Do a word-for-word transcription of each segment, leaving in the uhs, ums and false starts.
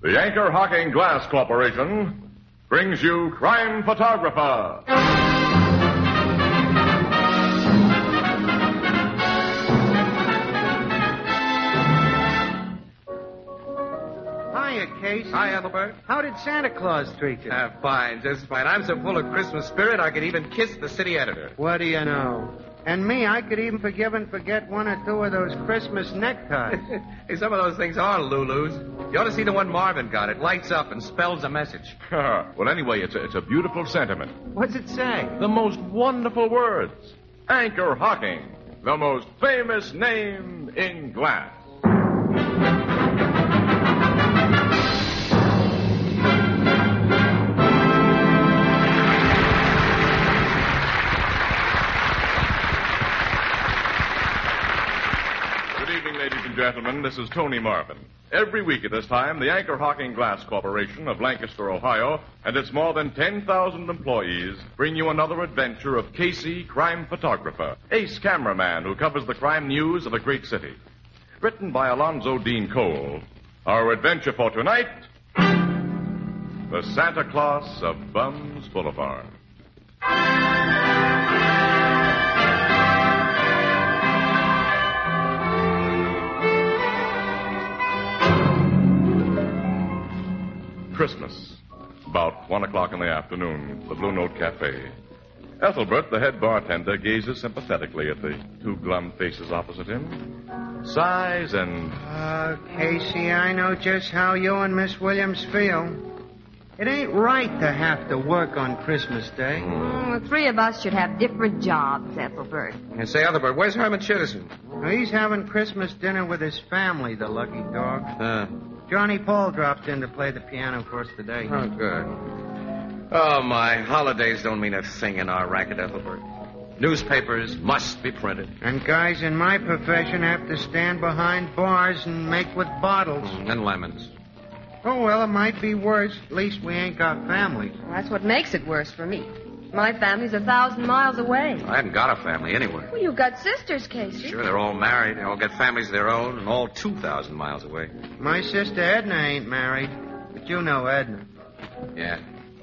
The Anchor Hocking Glass Corporation brings you Crime Photographer. Hiya, Casey. Hi, Ethelbert. How did Santa Claus treat you? Uh, fine, just fine. I'm so full of Christmas spirit I could even kiss the city editor. What do you know? And me, I could even forgive and forget one or two of those Christmas neckties. Hey, some of those things are Lulu's. You ought to see the one Marvin got. It lights up and spells a message. Well, anyway, it's a, it's a beautiful sentiment. What's it say? The most wonderful words. Anchor Hocking, the most famous name in glass. Ladies and gentlemen, this is Tony Marvin. Every week at this time, the Anchor Hocking Glass Corporation of Lancaster, Ohio, and its more than ten thousand employees bring you another adventure of Casey, crime photographer, ace cameraman who covers the crime news of a great city. Written by Alonzo Dean Cole, our adventure for tonight, The Santa Claus of Bums Boulevard. Christmas, about one o'clock in the afternoon, the Blue Note Cafe. Ethelbert, the head bartender, gazes sympathetically at the two glum faces opposite him, sighs, and... Uh, Casey, I know just how you and Miss Williams feel. It ain't right to have to work on Christmas Day. Mm, the three of us should have different jobs, Ethelbert. And say, Ethelbert, where's Herman Chittison? Well, he's having Christmas dinner with his family, the lucky dog. Uh, Johnny Paul dropped in to play the piano for us today. oh, good. Oh, my holidays don't mean a thing in our racket, Ethelbert. Newspapers must be printed. And guys in my profession have to stand behind bars and make with bottles. And lemons. Oh, well, it might be worse. At least we ain't got families. Well, that's what makes it worse for me. My family's a thousand miles away. I haven't got a family anywhere. Well, you've got sisters, Casey. Sure, they're all married. They all got families of their own and all two thousand miles away. My sister Edna ain't married, but you know Edna. Yeah.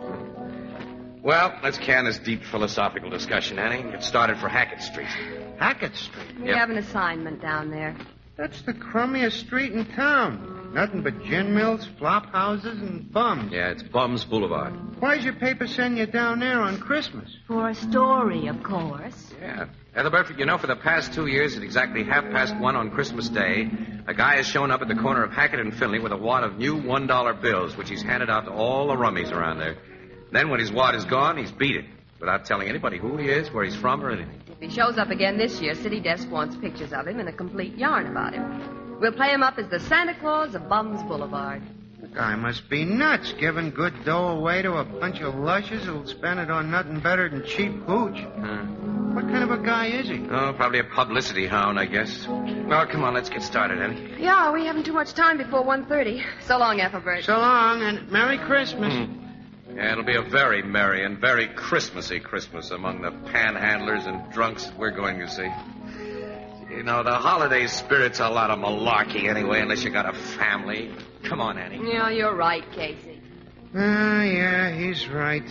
Well, let's can this deep philosophical discussion, Annie. Get started for Hackett Street. Hackett Street? We Yep. have an assignment down there. That's the crummiest street in town. Nothing but gin mills, flop houses, and bums. Yeah, it's Bums Boulevard. Why's your paper send you down there on Christmas? For a story, of course. Yeah. Ethelbert, you know, for the past two years at exactly half past one on Christmas Day, a guy has shown up at the corner of Hackett and Finley with a wad of new one-dollar bills, which he's handed out to all the rummies around there. Then when his wad is gone, he's beat it, without telling anybody who he is, where he's from, or anything. If he shows up again this year, City Desk wants pictures of him and a complete yarn about him. We'll play him up as the Santa Claus of Bums Boulevard. The guy must be nuts, giving good dough away to a bunch of lushes who'll spend it on nothing better than cheap hooch. Huh? What kind of a guy is he? Oh, probably a publicity hound, I guess. Well, come on, let's get started, Annie. Yeah, we haven't too much time before one thirty. So long, Ethelbert. So long, and Merry Christmas. Hmm. Yeah, it'll be a very merry and very Christmassy Christmas among the panhandlers and drunks that we're going to see. You know, the holiday spirit's a lot of malarkey anyway, unless you got a family. Come on, Annie. Yeah, you're right, Casey. Ah, yeah, he's right.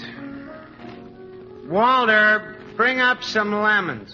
Walter, bring up some lemons.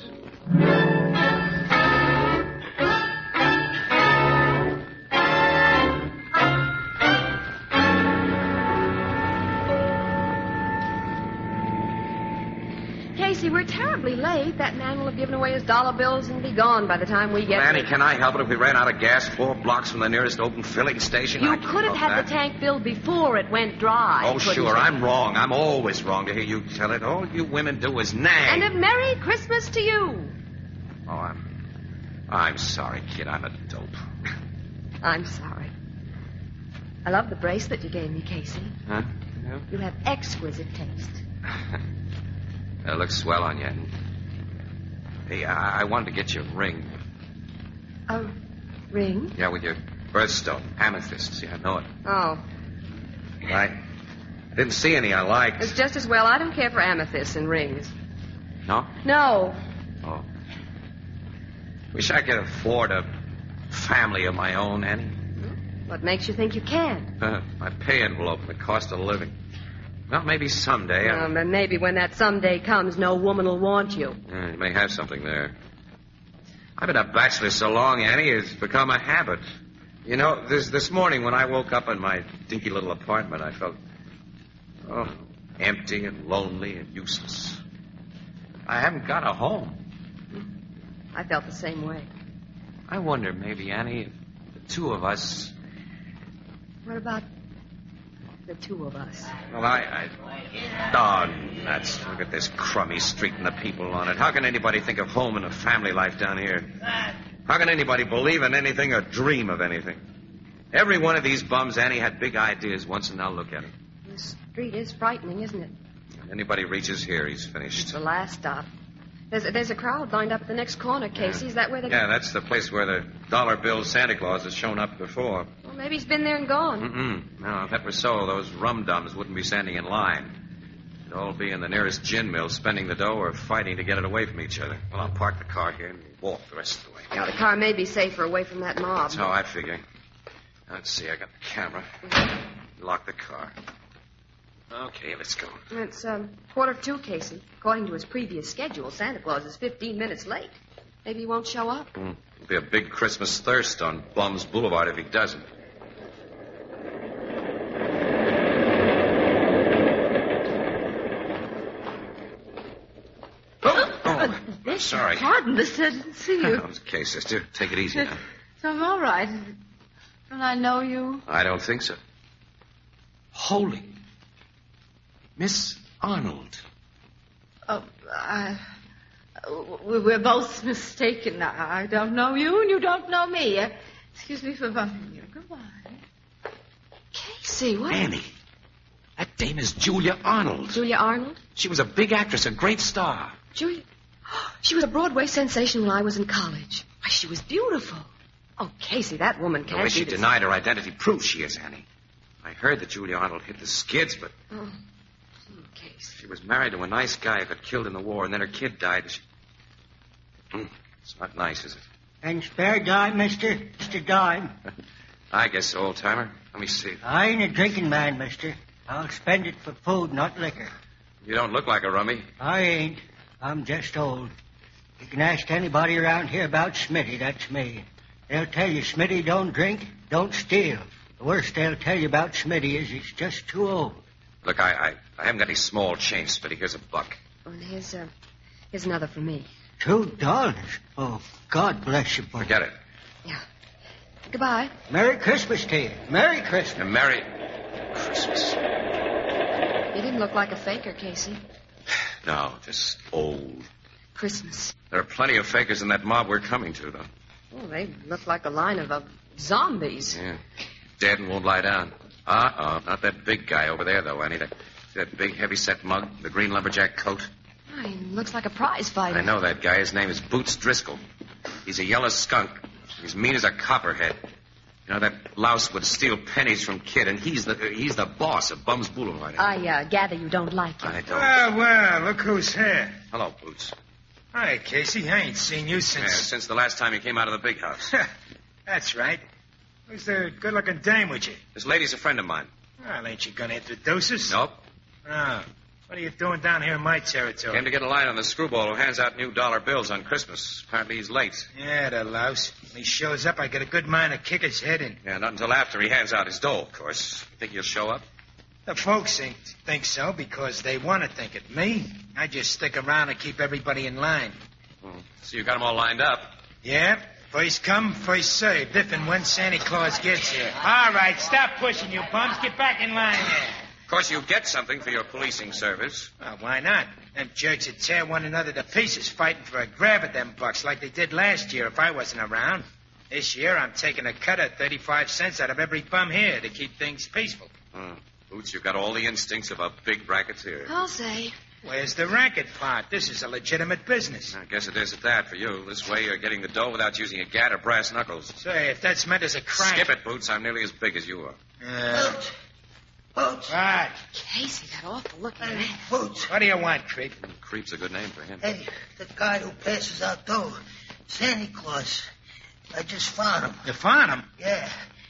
Casey, we're terribly late. That man will have given away his dollar bills and be gone by the time we get Annie, there. can I help it if we ran out of gas four blocks from the nearest open filling station? You I can't could have help had that. the tank filled before it went dry. Oh, couldn't sure, you? I'm wrong. I'm always wrong to hear you tell it. All you women do is nag. And a Merry Christmas to you. Oh, I'm... I'm sorry, kid. I'm a dope. I'm sorry. I love the bracelet you gave me, Casey. Huh? Yeah. You have exquisite taste. That looks swell on you. Hey, I, I wanted to get you a ring. A ring? Yeah, with your birthstone. Amethyst. See, I know it. Oh. Right. I didn't see any I liked. It's just as well. I don't care for amethysts and rings. No? No. Oh. Wish I could afford a family of my own, Annie. What makes you think you can? Uh, my pay envelope and the cost of living. Well, maybe someday. I... Um, and maybe when that someday comes, no woman will want you. Yeah, you may have something there. I've been a bachelor so long, Annie, it's become a habit. You know, this this morning when I woke up in my dinky little apartment, I felt, oh, empty and lonely and useless. I haven't got a home. I felt the same way. I wonder, maybe, Annie, if the two of us... What about the two of us? Well, I... I... Oh, nuts. Look at this crummy street and the people on it. How can anybody think of home and a family life down here? How can anybody believe in anything or dream of anything? Every one of these bums, Annie, had big ideas once, and now look at him. This street is frightening, isn't it? If anybody reaches here, he's finished. It's the last stop. There's a, there's a crowd lined up at the next corner, Casey. Yeah. Is that where they... Yeah, that's the place where the dollar bill Santa Claus has shown up before. Well, maybe he's been there and gone. Mm-mm. No, if that were so, those rum-dums wouldn't be standing in line. They'd all be in the nearest gin mill spending the dough or fighting to get it away from each other. Well, I'll park the car here and walk the rest of the way. Yeah, the car may be safer away from that mob. That's how I figure. Let's see, I got the camera. Lock the car. Okay, let's go. It's um, quarter of two, Casey. According to his previous schedule, Santa Claus is fifteen minutes late. Maybe he won't show up. Mm. It'll be a big Christmas thirst on Bums Boulevard if he doesn't. Oh, oh I'm sorry. Pardon, mister. I didn't see you. Oh, okay, sister. Take it easy now. So I'm all right. Don't I know you? I don't think so. Holy. Miss Arnold. Oh, I... We're both mistaken. I don't know you, and you don't know me. Uh, excuse me for bumping you. Goodbye. Casey, what? Annie. That dame is Julia Arnold. Julia Arnold? She was a big actress, a great star. Julia... She was a Broadway sensation when I was in college. Why, she was beautiful. Oh, Casey, that woman can't The way she be the- denied her identity proves she is, Annie. I heard that Julia Arnold hit the skids, but... Oh, Casey. She was married to a nice guy who got killed in the war, and then her kid died. She... Mm, it's not nice, is it? And spare dime, mister? Mister Dime? I guess so, old-timer. Let me see. I ain't a drinking man, mister. I'll spend it for food, not liquor. You don't look like a rummy. I ain't. I'm just old. You can ask anybody around here about Smitty. That's me. They'll tell you Smitty don't drink, don't steal. The worst they'll tell you about Smitty is he's just too old. Look, I, I, I haven't got any small change, Smitty. Here's a buck. Oh, and here's, uh, here's another for me. Two dollars? Oh, God bless you, boy. Forget it. Yeah. Goodbye. Merry Christmas to you. Merry Christmas. And Merry Christmas. You didn't look like a faker, Casey. No, just old. Christmas. There are plenty of fakers in that mob we're coming to, though. Oh, they look like a line of uh, zombies. Yeah. Dead and won't lie down. Uh-uh. Not that big guy over there, though, Annie. That, that big, heavy-set mug, the green lumberjack coat. Oh, he looks like a prize fighter. I know that guy. His name is Boots Driscoll. He's a yellow skunk. He's mean as a copperhead. You know, that louse would steal pennies from Kid, and he's the he's the boss of Bums Boulevard. I uh, gather you don't like him. I don't. Well, well, look who's here. Hello, Boots. Hi, Casey. I ain't seen you Yeah, since... since the last time you came out of the big house. That's right. Who's the good-looking dame with you? This lady's a friend of mine. Well, ain't you gonna introduce us? Nope. Oh. What are you doing down here in my territory? Came to get a line on the screwball who hands out new dollar bills on Christmas. Apparently he's late. Yeah, the louse. When he shows up, I get a good mind to kick his head in. Yeah, not until after he hands out his dough, of course. You think he'll show up? The folks think, think so because they want to think it. Me, I just stick around and keep everybody in line. Hmm. So you got them all lined up. Yeah, first come, first served, if and when Santa Claus gets here. All right, stop pushing, you bums. Get back in line there. Of course, you get something for your policing service. Well, why not? Them jerks would tear one another to pieces fighting for a grab at them bucks like they did last year if I wasn't around. This year, I'm taking a cut of thirty-five cents out of every bum here to keep things peaceful. Hmm. Boots, you've got all the instincts of a big bracketeer. I'll say. Where's the racket part? This is a legitimate business. I guess it is at that for you. This way you're getting the dough without using a gat or brass knuckles. Say, if that's meant as a crime... Skip it, Boots. I'm nearly as big as you are. Uh, Boots. Right. Casey, that awful looking Hey, man. Boots. What do you want, Creep? Creep's a good name for him. Hey, the guy who passes out dough. Santa Claus. I just found him. You found him? Yeah.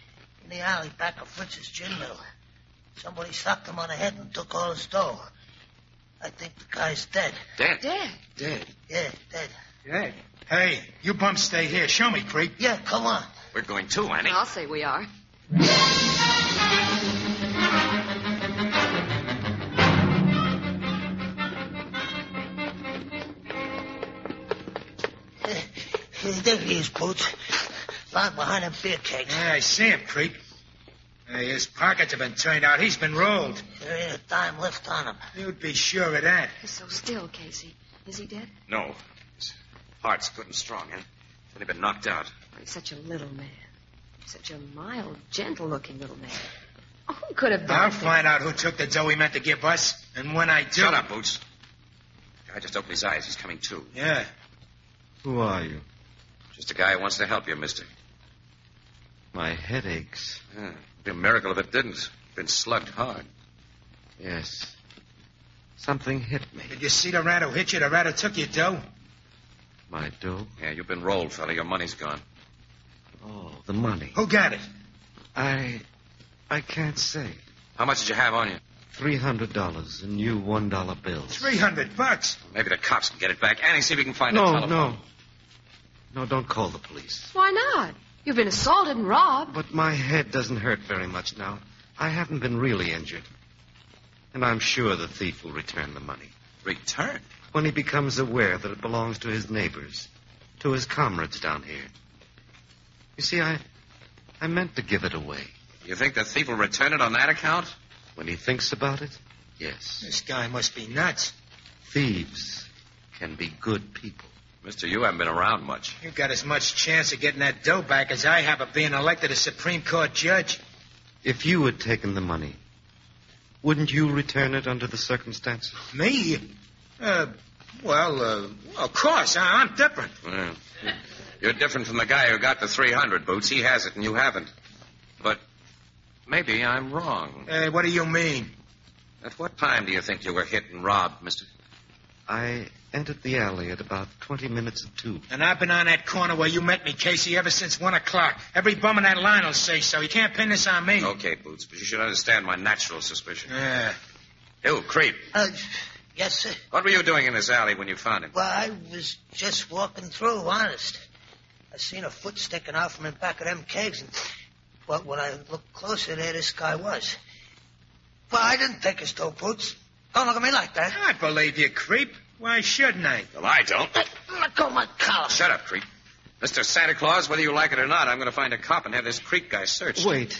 in the alley back of Fritz's gin mill. Somebody socked him on the head and took all his dough. I think the guy's dead. Dead? Dead. Dead. Yeah, dead. Dead? Hey, you bums stay here. Show me, creep. Yeah, come on. We're going too, Annie. I'll say we are. There he is, Boots. Lying behind them beer kegs. Yeah, I see him, creep. Hey, his pockets have been turned out. He's been rolled. There ain't a dime left on him. You'd be sure of that. He's so still, Casey. Is he dead? No. His heart's good and strong, Annie. He's only been knocked out. He's such a little man. Such a mild, gentle-looking little man. Oh, who could have done I'll it? find out who took the dough he meant to give us. And when I do... Shut up, Boots. The guy just opened his eyes. He's coming too. Yeah. Who are you? Just a guy who wants to help you, mister. My head aches. Yeah. It'd be a miracle if it didn't. Been slugged hard. Yes. Something hit me. Did you see the rat who hit you? The rat who took your dough? My dough? Yeah, you've been rolled, fella. Your money's gone. Oh, the money. Who got it? I... I can't say. How much did you have on you? Three hundred dollars in new one-dollar bills. Three hundred bucks. Maybe the cops can get it back. Annie, see if we can find a No, telephone. no. No, don't call the police. Why not? You've been assaulted and robbed. But my head doesn't hurt very much now. I haven't been really injured. And I'm sure the thief will return the money. Return? When he becomes aware that it belongs to his neighbors, to his comrades down here. You see, I... I meant to give it away. You think the thief will return it on that account? When he thinks about it, yes. This guy must be nuts. Thieves can be good people. Mister, you haven't been around much. You got as much chance of getting that dough back as I have of being elected a Supreme Court judge. If you had taken the money, wouldn't you return it under the circumstances? Me? Uh, well, uh, well, of course. I, I'm different. Well, you're different from the guy who got the three hundred, Boots. He has it and you haven't. But maybe I'm wrong. Uh, what do you mean? At what time do you think you were hit and robbed, mister? I entered the alley at about twenty minutes of two. And I've been on that corner where you met me, Casey, ever since one o'clock. Every bum in that line will say so. You can't pin this on me. Okay, Boots, but you should understand my natural suspicion. Yeah. You, creep. Uh, yes, sir. What were you doing in this alley when you found him? Well, I was just walking through, honest. I seen a foot sticking out from in back of them kegs, and well, when I looked closer, there this guy was. Well, I didn't take his dough, Boots. Don't look at me like that. I believe you, creep. Why shouldn't I? Well, I don't. Hey, let go of my collar. Shut up, creep. Mister Santa Claus, whether you like it or not, I'm going to find a cop and have this creep guy searched. Wait.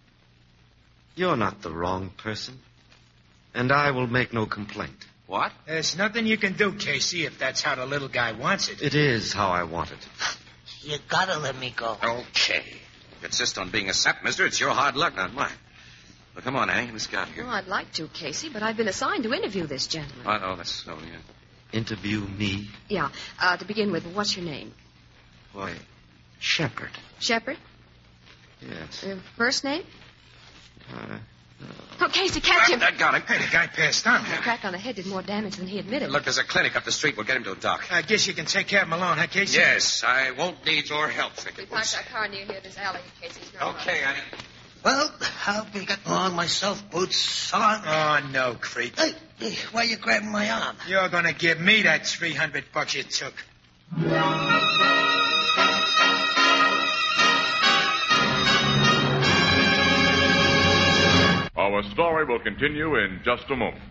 You're not the wrong person. And I will make no complaint. What? There's nothing you can do, Casey, if that's how the little guy wants it. It is how I want it. You gotta let me go. Okay. If you insist on being a sap, mister, it's your hard luck, not mine. Well, come on, Annie. Let's get out of here. Well, I'd like to, Casey, but I've been assigned to interview this gentleman. Oh, no, that's so, yeah. Interview me? Yeah. Uh, to begin with, what's your name? Why, Shepard. Shepard? Yes. Your first name? Uh, Oh, Casey, catch him. I got him. Hey, the guy passed out. The crack on the head did more damage than he admitted. Look, there's a clinic up the street. We'll get him to a doc. I guess you can take care of him alone, huh, Casey? Yes, I won't need your help, Vicky. We parked our car near here, this alley, Casey's girl. Okay, Annie. Well, I'll be getting along myself, Boots. So long. Oh, no, creep. Hey, hey, why you grabbing my arm? You're going to give me that three hundred bucks you took. Our story will continue in just a moment.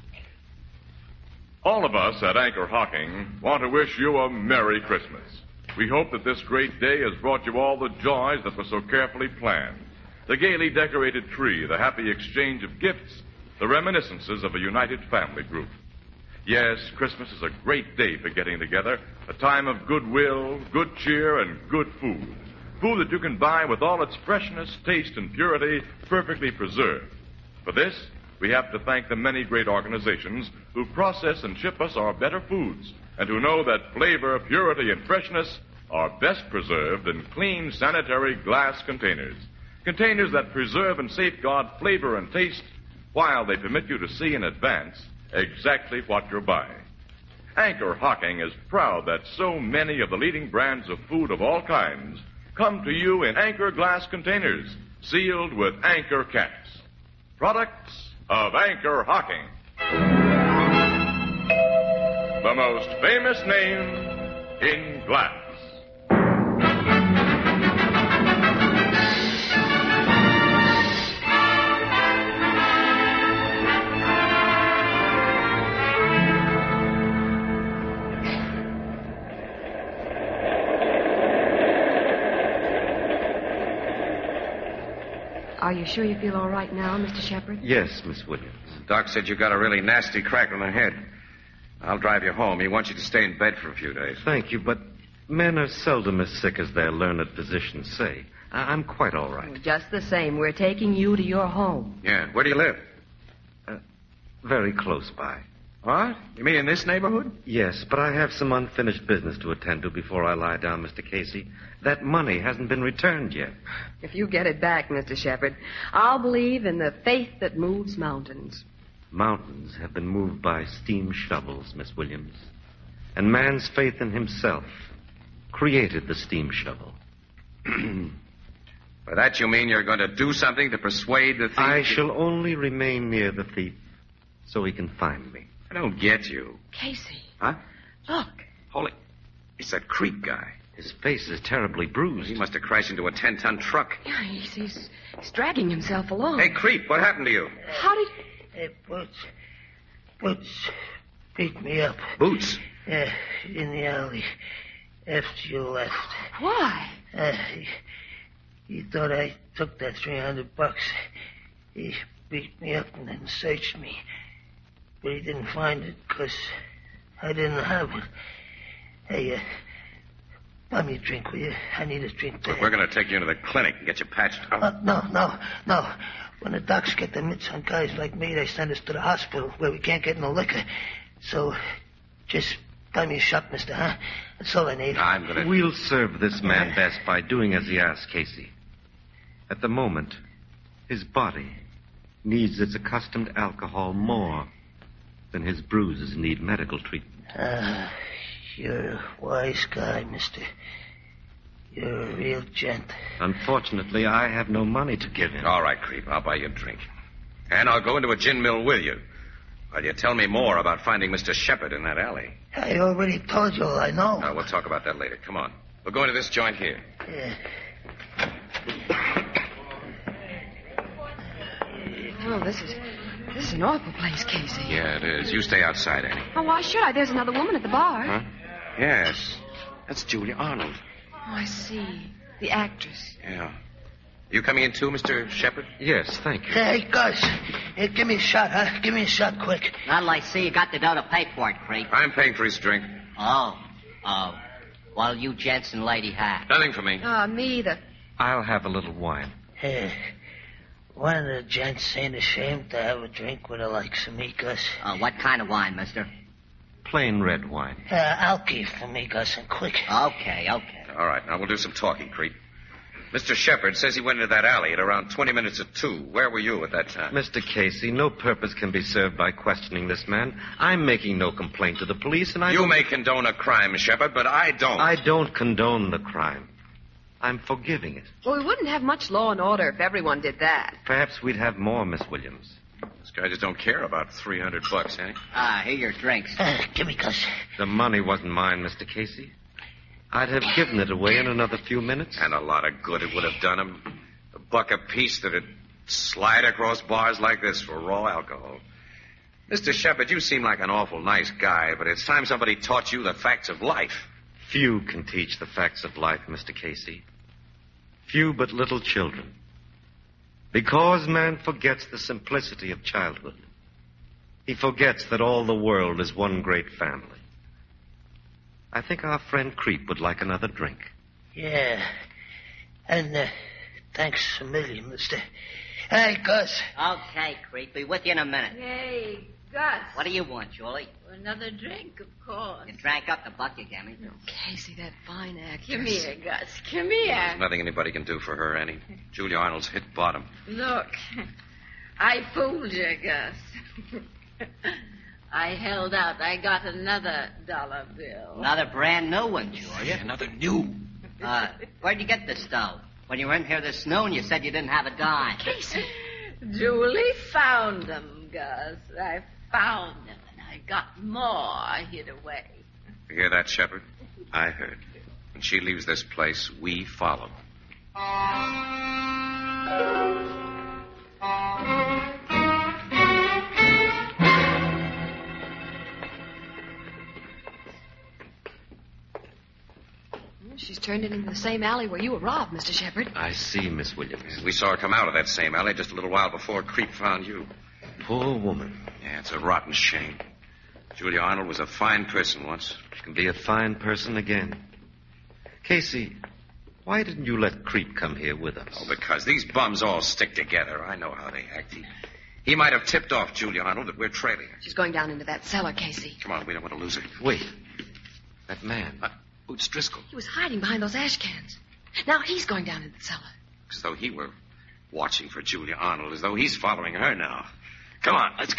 All of us at Anchor Hocking want to wish you a Merry Christmas. We hope that this great day has brought you all the joys that were so carefully planned. The gaily decorated tree, the happy exchange of gifts, the reminiscences of a united family group. Yes, Christmas is a great day for getting together, a time of goodwill, good cheer, and good food. Food that you can buy with all its freshness, taste, and purity perfectly preserved. For this, we have to thank the many great organizations who process and ship us our better foods, and who know that flavor, purity, and freshness are best preserved in clean, sanitary glass containers. Containers that preserve and safeguard flavor and taste while they permit you to see in advance exactly what you're buying. Anchor Hocking is proud that so many of the leading brands of food of all kinds come to you in Anchor glass containers, sealed with Anchor caps. Products of Anchor Hocking. The most famous name in glass. Are you sure you feel all right now, Mister Shepard? Yes, Miss Williams. Doc said you got a really nasty crack on the head. I'll drive you home. He wants you to stay in bed for a few days. Thank you, but men are seldom as sick as their learned physicians say. I- I'm quite all right. Just the same, we're taking you to your home. Yeah. Where do you live? Uh, very close by. What? You mean in this neighborhood? Yes, but I have some unfinished business to attend to before I lie down, Mister Casey. That money hasn't been returned yet. If you get it back, Mister Shepard, I'll believe in the faith that moves mountains. Mountains have been moved by steam shovels, Miss Williams. And man's faith in himself created the steam shovel. By that you mean you're going to do something to persuade the thief? I shall only remain near the thief so he can find me. I don't get you. Casey. Huh? Look. Holy... It's that creep guy. His face is terribly bruised. He must have crashed into a ten-ton truck. Yeah, he's, he's, he's dragging himself along. Hey, creep, what happened to you? How did... Hey, Boots. Boots beat me up. Boots? Yeah, in the alley. After you left. Why? Uh, he, he thought I took that three hundred bucks. He beat me up and then searched me. But he didn't find it because I didn't have it. Hey, uh, buy me a drink, will you? I need a drink there. Look, we're going to take you into the clinic and get you patched up. Uh, no, no, no. When the docs get the mitts on guys like me, they send us to the hospital where we can't get no liquor. So, just buy me a shot, mister, huh? That's all I need. I'm going to... We'll serve this man best by doing as he asks, Casey. At the moment, his body needs its accustomed alcohol more than his bruises need medical treatment. Ah, you're a wise guy, mister. You're a real gent. Unfortunately, I have no money to give him. All right, creep, I'll buy you a drink. And I'll go into a gin mill with you. While you tell me more about finding Mister Shepard in that alley. I already told you all I know. Uh, we'll talk about that later. Come on. We'll go into this joint here. Yeah. Oh, this is... This is an awful place, Casey. Yeah, it is. You stay outside, Annie. Oh, why should I? There's another woman at the bar. Huh? Yes. That's Julia Arnold. Oh, I see. The actress. Yeah. You coming in too, Mister Shepard? Yes, thank you. Hey, Gus. Hey, give me a shot, huh? Give me a shot quick. Well, I see you got the dough to pay for it, creep. I'm paying for his drink. Oh. Oh. Well, you gents and Lady Hack. Nothing for me. Ah, me either. I'll have a little wine. Hey, one of the gents ain't ashamed to have a drink with the likes of me, Gus. Uh, what kind of wine, mister? Plain red wine. Uh, alky for me, Gus, and quick. Okay, okay. All right, now we'll do some talking, creep. Mister Shepard says he went into that alley at around twenty minutes of two. Where were you at that time? Mister Casey, no purpose can be served by questioning this man. I'm making no complaint to the police, and I You don't... may condone a crime, Shepard, but I don't. I don't condone the crime. I'm forgiving it. Well, we wouldn't have much law and order if everyone did that. Perhaps we'd have more, Miss Williams. This guy just don't care about three hundred bucks, eh? Ah, here are your drinks. Uh, give me, Gus. The money wasn't mine, Mister Casey. I'd have given it away in another few minutes. And a lot of good it would have done him. A buck apiece that'd slide across bars like this for raw alcohol. Mister Shepard, you seem like an awful nice guy, but it's time somebody taught you the facts of life. Few can teach the facts of life, Mister Casey. Few but little children. Because man forgets the simplicity of childhood. He forgets that all the world is one great family. I think our friend Creep would like another drink. Yeah. And, uh, thanks a million, mister. Hey, Gus. Okay, creep. Be with you in a minute. Hey, Gus. What do you want, Julie? Another drink, of course. You drank up the buck you gave me. Casey, that fine actress. Come here, Gus. Come here. Nothing anybody can do for her, Annie. Julia Arnold's hit bottom. Look, I fooled you, Gus. I held out. I got another dollar bill. Another brand new one, Julia. Another new. Uh, where'd you get this dough? When you were in here this noon, you said you didn't have a dime. Casey. Julie found them, Gus. I found them, and I got more hid away. You hear that, Shepard? I heard. When she leaves this place, we follow. She's turned it into the same alley where you were robbed, Mister Shepard. I see, Miss Williams. We saw her come out of that same alley just a little while before Creep found you. Poor woman. Yeah, it's a rotten shame. Julia Arnold was a fine person once. She can be a fine person again. Casey, why didn't you let Creep come here with us? Oh, because these bums all stick together. I know how they act. He, he might have tipped off Julia Arnold that we're trailing her. She's going down into that cellar, Casey. Come on, we don't want to lose her. Wait. That man. Uh, Boots Driscoll. He was hiding behind those ash cans. Now he's going down into the cellar. As though he were watching for Julia Arnold, as though he's following her now. Come on, let's go.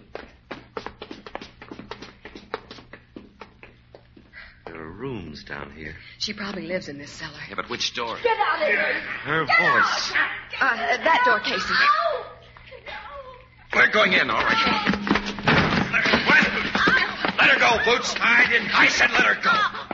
There are rooms down here. She probably lives in this cellar. Yeah, but which door? Get out of here. Her voice. Uh, that door, Casey. We're going in, all right. Let, let her go, Boots. I didn't. I said let her go.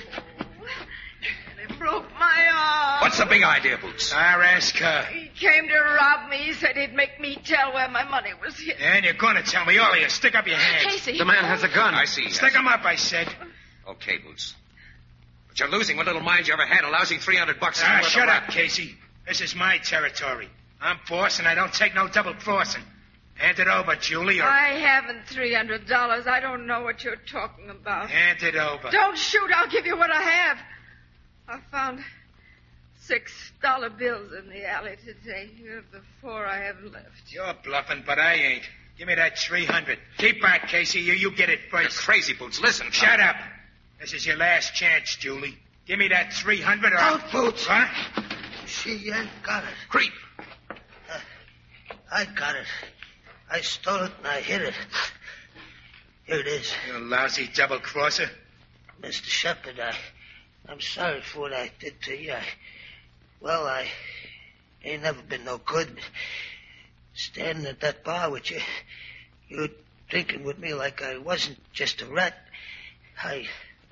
They broke my arm. What's the big idea, Boots? I'll ask her. He came to rob me. He said he'd make me tell where my money was hid. And you're going to tell me, all of you. Stick up your hands. Casey. The man has a gun. I see. Stick 'em up, I said. Okay, Boots. But you're losing what little mind you ever had, a lousy three hundred bucks. Ah, shut up, Casey. This is my territory. I'm boss, and I don't take no double crossing. Hand it over, Julie, or... I haven't three hundred dollars. I don't know what you're talking about. Hand it over. Don't shoot. I'll give you what I have. I found six dollar bills in the alley today. Here are the four I have left. You're bluffing, but I ain't. Give me that three hundred. Keep back, Casey. You, you get it You're first. crazy, Boots. Listen. Shut up. This is your last chance, Julie. Give me that three hundred or... Out, Boots. Huh? She ain't got it. Creep. Uh, I got it. I stole it and I hid it. Here it is. You lousy double-crosser. Mister Shepard, I, I'm sorry for what I did to you. I, well, I ain't never been no good. Standing at that bar with you, you were drinking with me like I wasn't just a rat. I,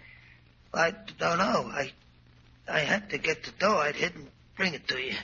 I don't know. I, I had to get the dough I'd hid and bring it to you.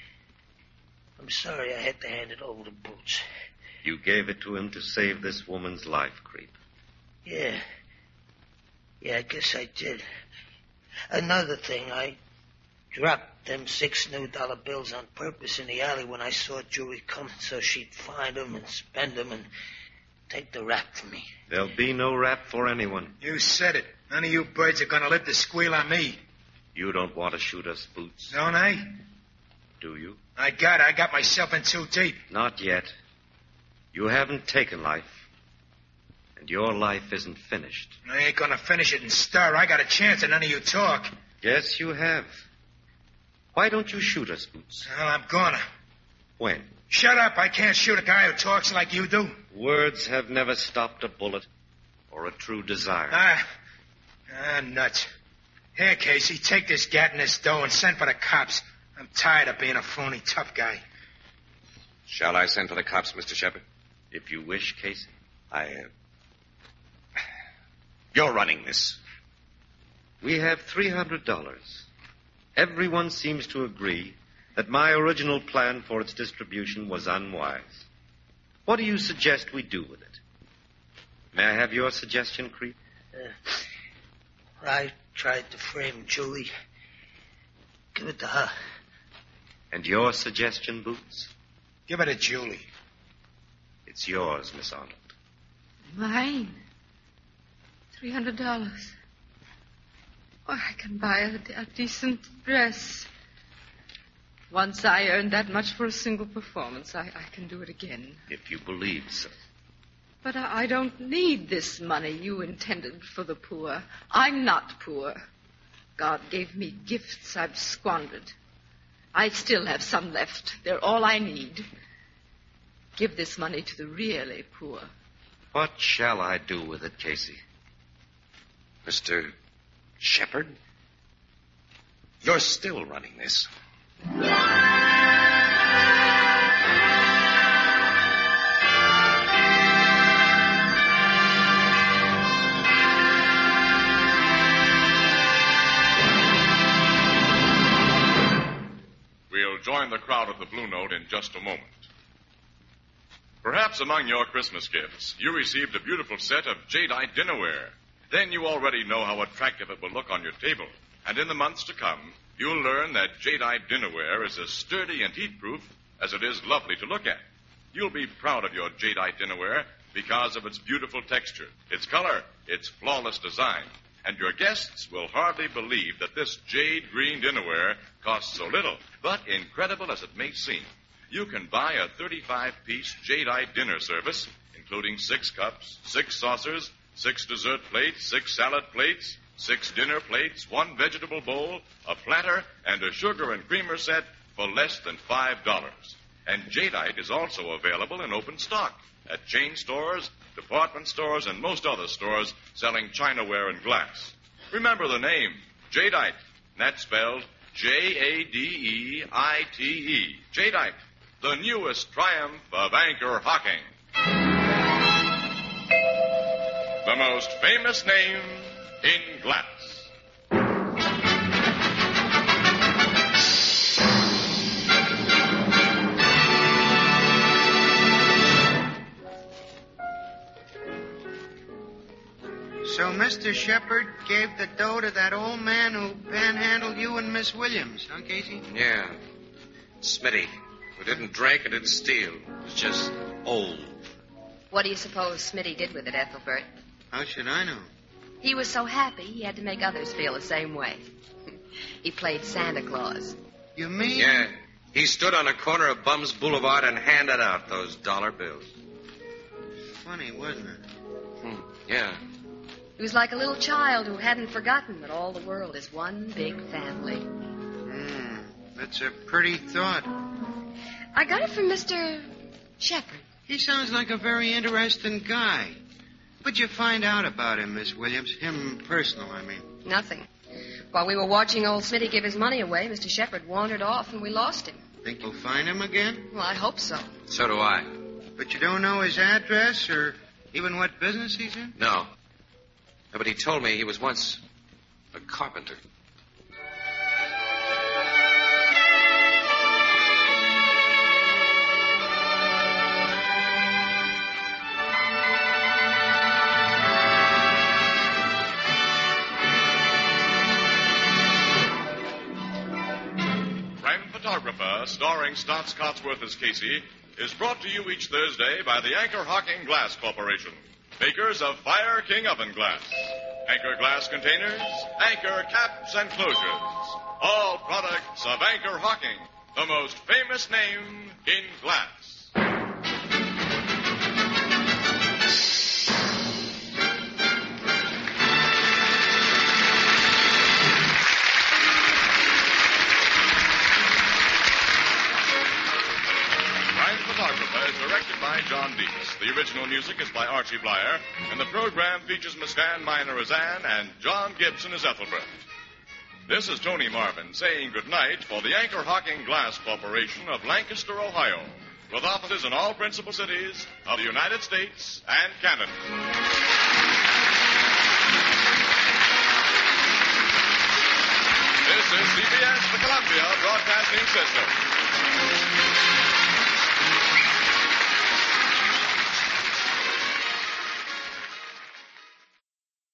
I'm sorry I had to hand it over to Boots. You gave it to him to save this woman's life, Creep. Yeah. Yeah, I guess I did. Another thing, I dropped them six new dollar bills on purpose in the alley when I saw Julie coming so she'd find them and spend them and take the rap from me. There'll be no rap for anyone. You said it. None of you birds are going to live to squeal on me. You don't want to shoot us, Boots, Don't I? do you? I got it. I got myself in too deep. Not yet. You haven't taken life. And your life isn't finished. I ain't going to finish it and stir. I got a chance and none of you talk. Yes, you have. Why don't you shoot us, Boots? Well, I'm gonna. When? Shut up. I can't shoot a guy who talks like you do. Words have never stopped a bullet or a true desire. Ah, ah, nuts. Here, Casey, take this gat and this dough and send for the cops. I'm tired of being a phony tough guy. Shall I send for the cops, Mister Shepard? If you wish, Casey. I, uh... You're running this. We have three hundred dollars. Everyone seems to agree that my original plan for its distribution was unwise. What do you suggest we do with it? May I have your suggestion, Creep? Uh, I tried to frame Julie. Give it to her. And your suggestion, Boots? Give it to Julie. It's yours, Miss Arnold. Mine. Three hundred dollars. Oh, I can buy a, a decent dress. Once I earned that much for a single performance, I, I can do it again. If you believe so. But I, I don't need this money you intended for the poor. I'm not poor. God gave me gifts I've squandered. I still have some left. They're all I need. Give this money to the really poor. What shall I do with it, Casey? Mister Shepard? You're still running this. We'll join the crowd at the Blue Note in just a moment. Perhaps among your Christmas gifts, you received a beautiful set of jadeite dinnerware. Then you already know how attractive it will look on your table. And in the months to come, you'll learn that jadeite dinnerware is as sturdy and heat-proof as it is lovely to look at. You'll be proud of your jadeite dinnerware because of its beautiful texture, its color, its flawless design. And your guests will hardly believe that this jade green dinnerware costs so little. But incredible as it may seem, you can buy a thirty-five piece jadeite dinner service, including six cups, six saucers, six dessert plates, six salad plates, six dinner plates, one vegetable bowl, a platter, and a sugar and creamer set for less than five dollars. And jadeite is also available in open stock at chain stores, department stores, and most other stores selling chinaware and glass. Remember the name, jadeite. That's spelled J A D E I T E. Jadeite, the newest triumph of anchor hocking. The most famous name in glass. So Mister Shepard gave the dough to that old man who panhandled you and Miss Williams, huh, Casey? Yeah. Smitty, who didn't drink and didn't steal. Was just old. What do you suppose Smitty did with it, Ethelbert? How should I know? He was so happy he had to make others feel the same way. He played Santa Claus. You mean? Yeah. He stood on a corner of Bums Boulevard and handed out those dollar bills. Funny, wasn't it? Hmm. Yeah. He was like a little child who hadn't forgotten that all the world is one big family. Hmm. That's a pretty thought. I got it from Mister Shepard. He sounds like a very interesting guy. What'd you find out about him, Miss Williams? Him personal, I mean. Nothing. While we were watching old Smitty give his money away, Mister Shepard wandered off and we lost him. Think you'll find him again? Well, I hope so. So do I. But you don't know his address or even what business he's in? No. No, but he told me he was once a carpenter. Photographer, starring Stotts Cotsworth as Casey, is brought to you each Thursday by the Anchor Hocking Glass Corporation, makers of Fire King Oven Glass, Anchor Glass Containers, Anchor Caps and Closures, all products of Anchor Hocking, the most famous name in glass. Photographer is directed by John Deeks. The original music is by Archie Blyer, and the program features Miss Van Miner as Anne and John Gibson as Ethelbert. This is Tony Marvin saying goodnight for the Anchor Hocking Glass Corporation of Lancaster, Ohio, with offices in all principal cities of the United States and Canada. This is C B S, the Columbia Broadcasting System.